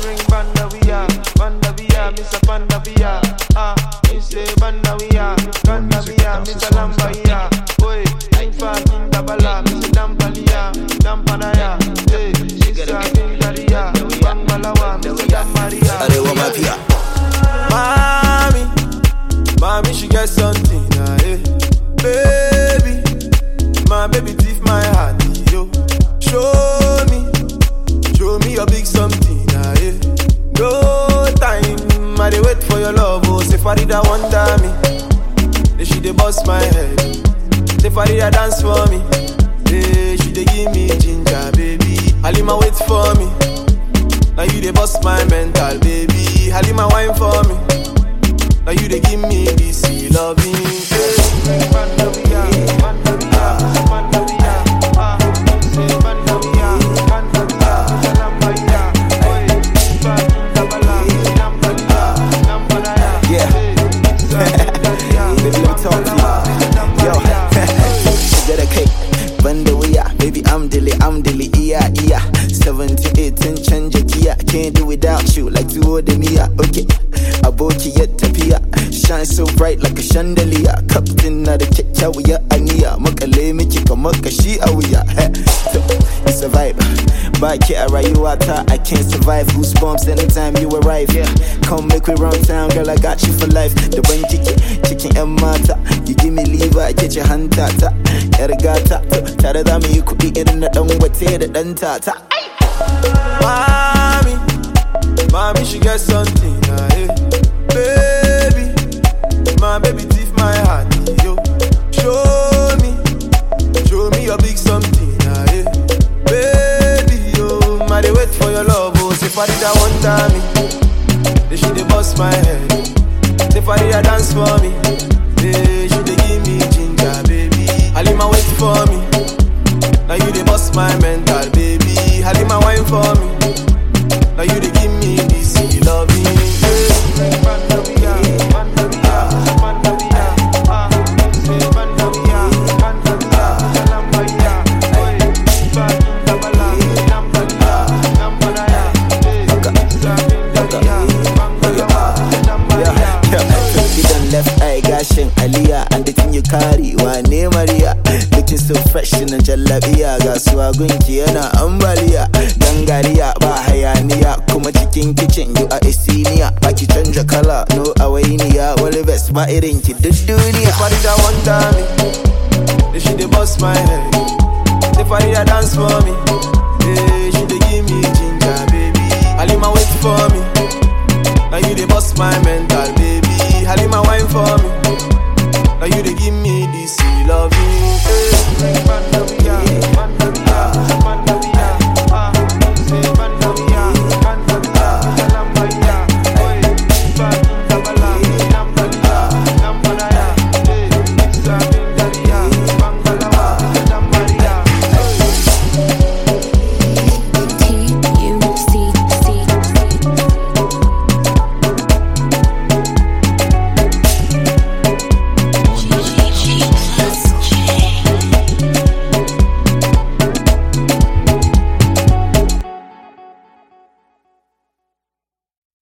ring banda via, Mr. Panda via. Me say banda via, Mr. Lamba via. Oi, I'm fucking dabala, Mr. Dampalia, Dampanaya. Hey, Mr. Kingaria, Bangalawa, Mr. Damaria. I want my pia. Mommy, she get something, baby, my baby thief my heart, yo. Show me your big something, No time, I dey wait for your love, oh. Say Farida wonder me, then she dey bust my head. Say Farida dance for me, she dey give me ginger, baby. Halima wait for me, now you dey bust my mental, baby. Halima wine for me, now you dey give me this loving. I'm dilly, yeah. 78 and change a Kia. Can't do without you, like two of the Mia. Okay, I bought you yet to Pia. Shine so bright like a chandelier. Captain of the Kikawiya, Ania. Makale, Mikika, Makashi, Awia. It's a vibe. Back here, I can't survive. Goosebumps anytime you arrive. Yeah, come make me round town, girl. I got you for life. The bun chicken and mata. You give me liver, I get your hand tata. Ergata, tada dami, you could be in the dung, but say the dentata. Mommy, she got something, baby, my baby thief my heart, yo. Show me your big something, baby, yo. I dey wait for your love, oh. Say Farida wonder me, then she dey bust my head. Say Farida dance for me, she dey give me ginger, baby. Halima wait for me, now you dey bust my mental, baby. Halima wine for me, now you dey give me this loving. Left eye gashing Aliyah, and the thing you carry, one name Maria. Looking so fresh in a jalabia. Got swagunki and a umbalia. Dangaria, Bahayania. Kuma chicken kitchen, you are a senior. Baki change your color, no awainia. Well, the best, but it ain't the dunia. Farida wonder me, then she dey bust my head. The Farida dance for me, she dey give me ginger, baby. Halima wait for me, now you dey bust my mental.